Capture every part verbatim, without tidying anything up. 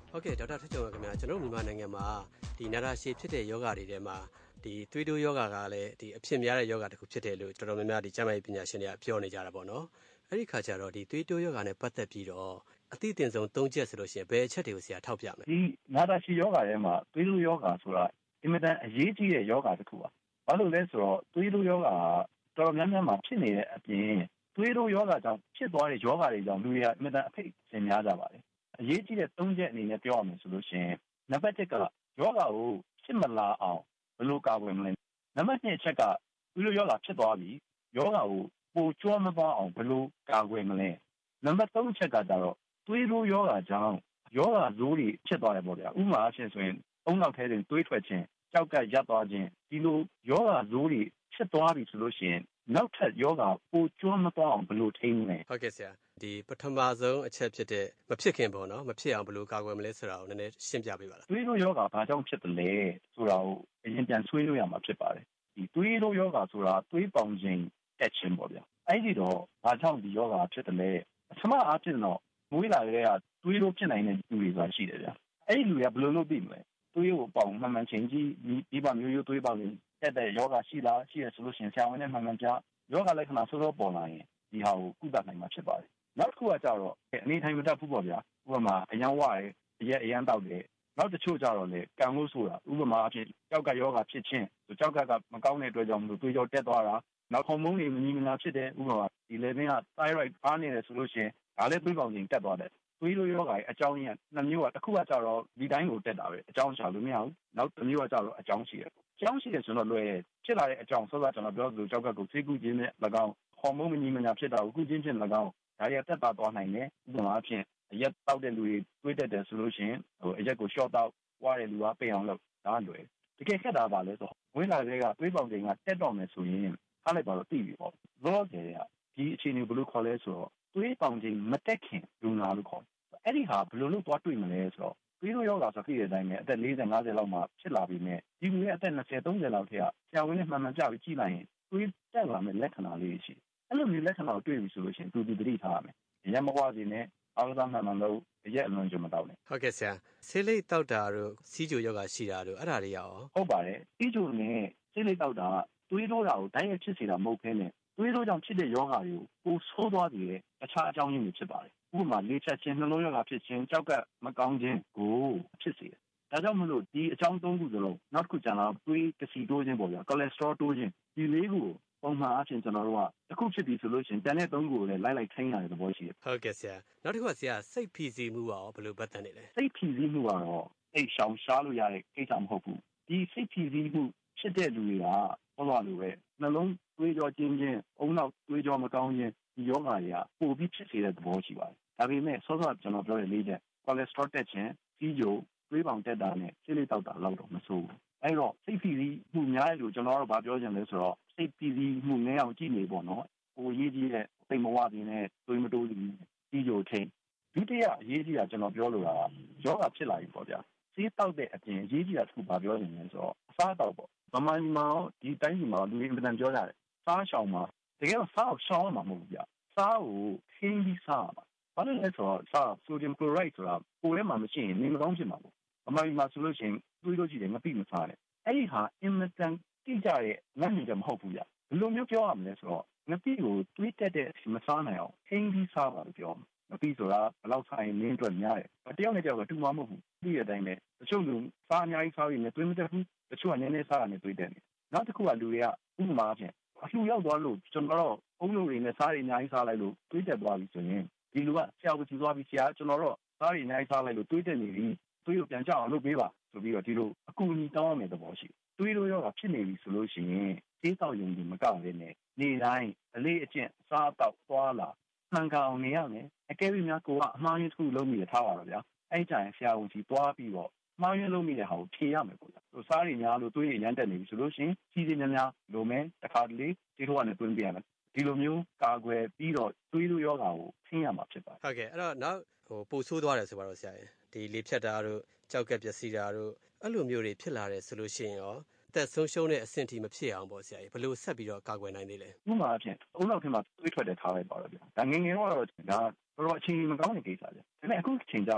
ဟုတ်ကဲ့ဒေါက်တာထွန်းကျော်ခင်ဗျာကျွန်တော်မြန်မာနိုင်ငံမှာဒီနာတာရှည်ဖြစ်တဲ့ယောဂတွေထဲမှာဒီသွေးတိုးယောဂကလည်းဒီအဖြစ်များတဲ့ယောဂတစ်ခုဖြစ်တယ်လို့တော်တော်များများဒီကျန်းမာရေးပညာရှင်တွေကပြောနေကြတာပေါ့နော်အဲ့ဒီခါကျတော့ဒီသွေးတိုးယောဂနဲ့ပတ်သက်ပြီးတော့အသိတင်ဆုံးသုံးချက်ဆိုလို့ရှိရင်ဘယ်အချက်တွေကိုဆရာထောက်ပြမလဲဒီနာတာရှည်ယောဂထဲမှာသွေးတိုးယောဂဆိုတာအင်မတန်အရေးကြီးတဲ့ယောဂတစ်ခုပါဘာလို့လဲဆိုတော့သွေးတိုးယောဂတော်တော်များများမှာဖြစ်နေတဲ့အပြင်သွေးတိုးယောဂကြောင့်ဖြစ်သွားတဲ့ယောဂတွေကြောင့်လူတွေကအင်မတန်အဖိတ်ဆင်များကြပါတယ်အရေးကြီးတဲ့သုံးချက်အနေနဲ့ပြောရမယ်ဆိုလို့ရှိရင်နံပါတ်တစ်ကယောဂကိုဖြစ်မလာအောင်ဘယ်လိုကာကွယ်မလဲနံပါတ်နှစ်အချက်ကသွေးတိုးယောဂဖြစ်သွားပြီယောဂကိုပိုကျွမ်းမသွားအောင်ဘယ်လိုကာကွယ်မလဲနံပါတ်သုံးအချက်ကကြတော့သွေးတိုးယောဂကြောင့်ယောဂဇိုးတွေဖြစ်သွားတယ်ပေါ့ဗျာဥပမာအဖြစ်ဆိုရင်အုံနောက်ထဲတွင်သွေးထွက်ခြင်းကြောက်ကရပ်သွားခြင်းဒီလိုယောဂဇိုးတွေဖြစ်သွားပြီဆိုလို့ရှိရင်နောက်ထပ်ယောဂပိုကျွမ်းမသွားအောင်ဘယ်လိုထိန်းမလဲဟုတ်ကဲ့ဆရာဒီပထမဆုံးအချက်ဖြစ်တဲ့မဖြစ်ခင်ပေါ့နော်မဖြစ်အောင်ဘယ်လိုကာကွယ်မလဲဆိုတာကိုနည်းနည်းရှင်းပြပေးပါလားသွေးတိုးယောဂဘာကြောင့်ဖြစ်တယ်လဲဆိုတာကိုအရင်ပြန်ဆွေးနွေးရမှာဖြစ်ပါတယ်ဒီသွေးတိုးယောဂဆိုတာသွေးပေါင်ခြင်းတက်ခြင်းပေါ့ဗျာအဲ့ဒီတော့ဘာကြောင့်ဒီယောဂဖြစ်တယ်လဲပထမအားဖြင့်တော့မွေးလာတဲ့ကသွေးတိုးဖြစ်နိုင်တဲ့လူတွေဆိုတာရှိတယ်ဗျာအဲ့ဒီလူတွေကဘယ်လိုလုပ်သိမလဲသွေးကိုပေါင်မှန်မှန်ချင်းကြီးဒီပါမျိုးရိုးသွေးပေါင်ရင်တက်တဲ့ယောဂရှိလားရှိရဆိုလို့ရှိရင်ဆရာဝန်နဲ့မှန်မှန်ကြားယောဂလက္ခဏာစောစောပေါ်လာရင်ဒီဟာကိုကုသနိုင်မှာဖြစ်ပါတယ်နောက်တစ်ခုကကြတော့အနေထိုင်မတတ်ဘူးပေါ့ဗျာဥပမာအယံဝရဲအရက်အယံတောက်တယ်နောက်တချို့ကြတော့လေကံလို့ဆိုတာဥပမာအဖြစ်ကြောက်ကယောဂဖြစ်ခြင်းကြောက်ကကမကောင်းတဲ့အတွက်ကြောင့်မလို့သွေးကြောတက်သွားတာနောက်ဟော်မုန်းတွေမညီမညာဖြစ်တယ်ဥပမာဒီလေပင်က thyroid အားနေတယ်ဆိုလို့ရှိရင်ဒါလည်းသွေးပေါင်ခြင်းတက်သွားတယ်သွေးလိုယောဂရဲ့အကြောင်းရင်းနှစ်မျိုးကတစ်ခုကကြတော့ဒီတိုင်းကိုတက်တာပဲအကြောင်းရှာလို့မရဘူးနောက်တစ်မျိုးကကြတော့အကြောင်းရှိတယ်အကြောင်းရှိတယ်ဆိုတော့လွယ်ဖြစ်လာတဲ့အကြောင်းစောစောကျွန်တော်ပြောသလိုကြောက်ကကိုစေကူခြင်းနဲ့၎င်းဟော်မုန်းမညီမညာဖြစ်တာကိုကုခြင်းဖြင့်၎င်းဒါရတက်တာသွားနိုင်တယ်ဥပမာအဖြစ်အရက်တောက်တဲ့လူတွေတွေးတက်တယ်ဆိုလို့ရှိရင်ဟိုအရက်ကို short တောက်ဝါတဲ့လူကပိတ်အောင်လုပ်ဒါလွယ်တကယ်ခက်တာပါလဲဆိုဝင်လာတဲ့ကတွေးပေါင်ချိန်ကတက်တော့မယ်ဆိုရင်အားလိုက်ပါတော့သိပြီပေါ့လောကယ်ကဒီအခြေအနေဘယ်လိုခေါ်လဲဆိုတော့တွေးပေါင်ချိန်မတက်ခင်လူနာလို့ခေါ်အဲ့ဒီဟာဘယ်လိုလုပ်သွားတွေ့မလဲဆိုတော့သွေးတိုးယောဂဆိုဖြစ်တဲ့အတိုင်းပဲအသက်၄၀ ၅၀လောက်မှဖြစ်လာပြီးမြဲဒီလူရဲ့အသက်၂၀ ၃၀လောက်ထဲကဆရာဝန်နဲ့မှန်မှန်ပြပြီးကြည့်လိုက်ရင်သွေးတက်လာမယ့်လက္ခဏာလေးရှိအဲ့လိုမျိုးလက္ခဏာကိုတွေ့ပြီဆိုလို့ရှိရင်သူဒီသတိထားရမယ်ရမကွာစီနဲ့အားကစားမှန်မှန်လို့ရက်အလွန်ကြုံမတော့နဲ့ဟုတ်ကဲ့ဆရာဆေးလိပ်တောက်တာတို့စီးချိုယောဂရှိတာတို့အဲ့ဒါတွေရောဟုတ်ပါတယ်စီးချိုနဲ့ဆေးလိပ်တောက်တာသွေးတိုးတာကိုတိုင်းရဖြစ်စေတာမဟုတ်ဘဲနဲ့သွေးတိုးကြောင့်ဖြစ်တဲ့ယောဂတွေကိုပိုဆိုးသွားပြီးတဲ့အခြားအကြောင်းရင်းတွေဖြစ်ပါတယ်ဥပမာလေဖြတ်ခြင်းနှလုံးရောဂါဖြစ်ခြင်းကြောက်ကမကောင်းခြင်းကိုဖြစ်စေတယ်ဒါကြောင့်မလို့ဒီအကြောင်းသုံးခုစလုံးနောက်တစ်ခုကျန်တော့သွေးကစီတိုးခြင်းပေါ့ဗျာကိုလက်စထရောတိုးခြင်းဒီလေးခုပုံမှန်အဖြစ်ကျွန်တော်တို့ကတစ်ခုဖြစ်ပြီဆိုလို့ရှိရင်တန်တဲ့သုံးခုကိုလည်းလိုက်လိုက်ထိန်းရတဲ့သဘောရှိတယ်ဟုတ်ကဲ့ဆရာနောက်တစ်ခုကဆရာစိတ်ဖိစီးမှုရောဘယ်လိုပတ်သက်နေလဲစိတ်ဖိစီးမှုကတော့အိတ်ရှောင်ရှားလို့ရတဲ့ကိစ္စမဟုတ်ဘူးဒီစိတ်ဖိစီးမှုဖြစ်တဲ့လူတွေကဟောလို့ပဲနှလုံးသွေးကြောချင်းချင်းအုံနောက်သွေးကြောမကောင်းခြင်းဒီယောဂတွေကပိုပြီးဖြစ်စေတဲ့သဘောရှိပါတယ်ဒါပေမဲ့စောစောကျွန်တော်ပြောတဲ့လေးချက်ကိုလက်စထရောတက်ခြင်းစီးချိုသွေးပေါင်တက်တာနဲ့ဆေးလိပ်တောက်တာလောက်တော့မဆိုးဘူးအဲ့တော့စိတ်ဖိစီးမှုများတယ်လို့ကျွန်တော်တို့ဗာပြောချင်လဲဆိုတော့စိတ်ဖိစီးမှုနည်းအောင်ကြည့်နေပေါ့နော်ကိုရေးကြီးတဲ့စိတ်မဝပြင်းနဲ့သွေးမတိုးဘူးစီးချိုထိန်ဒုတိယအရေးကြီးတာကျွန်တော်ပြောလိုတာကယောဂဖြစ်လာပြီပေါ့ဗျာဆေးတောက်တဲ့အပြင်အရေးကြီးတာတစ်ခုဗာပြောနေလဲဆိုတော့အစားတောက်ပေါ့ဗမာပြည်မှာဒီတိုင်းပြည်မှာလူတွေအင်မတန်ပြောကြတယ်စားရှောင်မှာတကယ်တော့စားအောင်ရှောင်ရမှာမဟုတ်ဘူးဗျစားကိုခင်းပြီးစားရမှာဘာလို့လဲဆိုတော့စားဆိုဒီယမ်ကလိုရိုက်ဆိုတာကိုယ်ထဲမှာမရှိရင်နေမကောင်းဖြစ်မှာပေါ့ဗမာပြည်မှာဆိုလို့ရှိရင်တွေးလို့ကြည့်တယ်ငပိမစားနဲ့အဲ့ဒီဟာအင်မတန်တိကျတဲ့လက်မြင်ချက်မဟုတ်ဘူးဗျဘယ်လိုမျိုးပြောရမလဲဆိုတော့ငပိကိုတွေးတက်တဲ့မစားနိုင်အောင်ခင်းပြီးစားပါလို့ပြောငပိဆိုတာဘယ်လောက်စားရင်နင်းအတွက်များတယ်တယောက်နဲ့တယောက်ကတူမှာမဟုတ်ဘူးဒီအတိုင်းပဲတချို့လူစားအများကြီးစားပြီးနေတွေးမတက်ဘူးတချို့ကနည်းနည်းစားတာနဲ့တွေးတက်တယ်နောက်တစ်ခုကလူတွေကဥပမာအဖြစ်အလှရောက်သွားလို့ကျွန်တော်တို့အုံလို့တွေနဲ့စားရအများကြီးစားလိုက်လို့တွေးတက်သွားပြီဆိုရင်ဒီလူကဆရာကိုကြည့်သွားပြီးဆရာကျွန်တော်တို့စားရအများကြီးစားလိုက်လို့တွေးတက်နေပြီတွေးကိုပြန်ကြအောင်လုပ်ပေးပါဆိုပြီးတော့ဒီလိုအကူအညီတောင်းရမယ့်သဘောရှိတွေးလို့ရောဖြစ်နေပြီဆိုလို့ရှိရင်သေးတောက်ယုံဒီမကောက်ရနဲ့နေတိုင်းအလေးအကျင့်စားတော့သွားလာမှန်ကန်အောင်နေရမယ်အကယ်၍များကိုကအမှားယွင်းတစ်ခုလုံးပြီးထားပါတော့ဗျာအဲ့ကြရင်ဆရာဝန်ကြီးတွားပြီးတော့မှားယွင်းလုံးမိတဲ့ဟာကိုဖြေရမယ်ပေါ့ဗျာ။စားရည်များလို့သွေးရည်ရမ်းတက်နေပြီဆိုလို့ရှိရင်စီးစီးများများလိုမယ်တစ်ခါတလေဒီလိုကနေသွင်းပြရမယ်။ဒီလိုမျိုးကာကွယ်ပြီးတော့သွေးလိုယောဂါကိုဆင်းရမှာဖြစ်ပါတယ်။ဟုတ်ကဲ့အဲ့တော့နောက်ဟိုပို့ဆိုးသွားတယ်ဆိုပါတော့ဆရာရင်ဒီလေဖြတ်တာတို့ကြောက်ကက်ပျက်စီးတာတို့အဲ့လိုမျိုးတွေဖြစ်လာတယ်ဆိုလို့ရှိရင်ရောသက်ဆုံးရှုံးတဲ့အဆင့်ထိမဖြစ်အောင်ပေါ့ဆရာကြီးဘယ်လိုဆက်ပြီးတော့ကာကွယ်နိုင်သေးလဲဥပမာအဖြစ်အုံနောက်ထင်မှာသွေးထွက်တဲ့ထားလိုက်ပါတော့ဗျာဒါငငယ်တော့ဒါတော့အချိန်မကောင်းတဲ့ကိစ္စဗျာဒါပေမဲ့အခုချိန်ကျတော့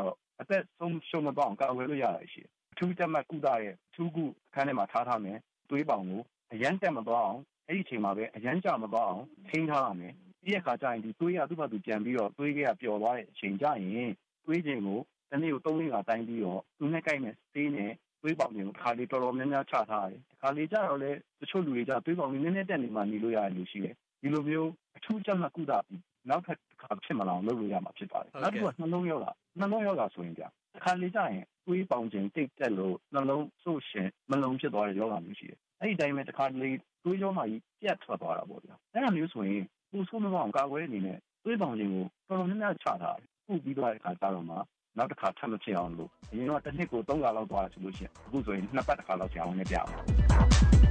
အသက်ဆုံးရှုံးမပေါအောင်ကာကွယ်လို့ရတာရှိတယ်အထူးတက်မှတ်ကုသရဲ့ထူးကုအခန်းထဲမှာထားထားမယ်သွေးပေါင်ကိုအရန်တက်မသွားအောင်အဲ့ဒီအချိန်မှာပဲအရန်ကြမသွားအောင်ထိန်းထားရမယ်ဒီအခါကျရင်ဒီသွေးရသူ့ဘာသူပြန်ပြီးတော့သွေးကပျော်သွားတဲ့အချိန်ကျရင်သွေးချိန်ကိုတနေ့ကိုသုံးလေးခါတိုင်းပြီးတော့သူနဲ့ကိုက်မဲ့သေးနဲ့သွေးပေါင်တွေကိုတစ်ခါလေးတော်တော်များများချထားတယ်တစ်ခါလေးကျတော့လေတချို့လူတွေကျသွေးပေါင်တွေနည်းနည်းတက်နေမှနေလို့ရတယ်လို့ရှိတယ်ဒီလိုမျိုးအထူးကြက်မှတ်ကုသပြီးနောက်ထပ်တစ်ခါဖြစ်မလာအောင်လုပ်လို့ရမှာဖြစ်ပါတယ်နောက်တစ်ခုကနှလုံးရောဂါနှလုံးရောဂါဆိုရင်ကြာတစ်ခါလေးကျရင်သွေးပေါင်ချိန်တိတ်တက်လို့နှလုံးဆို့ရှင်မလုံးဖြစ်သွားတဲ့ရောဂါမျိုးရှိတယ်အဲ့ဒီတိုင်းပဲတစ်ခါလေးသွေးကြောမှာကြီးပြတ်ထွက်သွားတာပေါ့ဗျာအဲ့လိုမျိုးဆိုရင်ပူဆိုးမအောင်ကာကွယ်နေနဲ့သွေးပေါင်ချိန်ကိုတော်တော်များများချထားတယ်ပူပြီးသွားတဲ့အခါကျတော့မှနောက်တစ်ခါထပ်မဖြစ်အောင်လို့အရင်ကတစ်နှစ်ကိုသုံးခါလောက်သွားဆိုလို့ရှိရင်အခုဆိုရင်နှစ်ပတ်တစ်ခါလောက်ကြာအောင်လည်းပြအောင်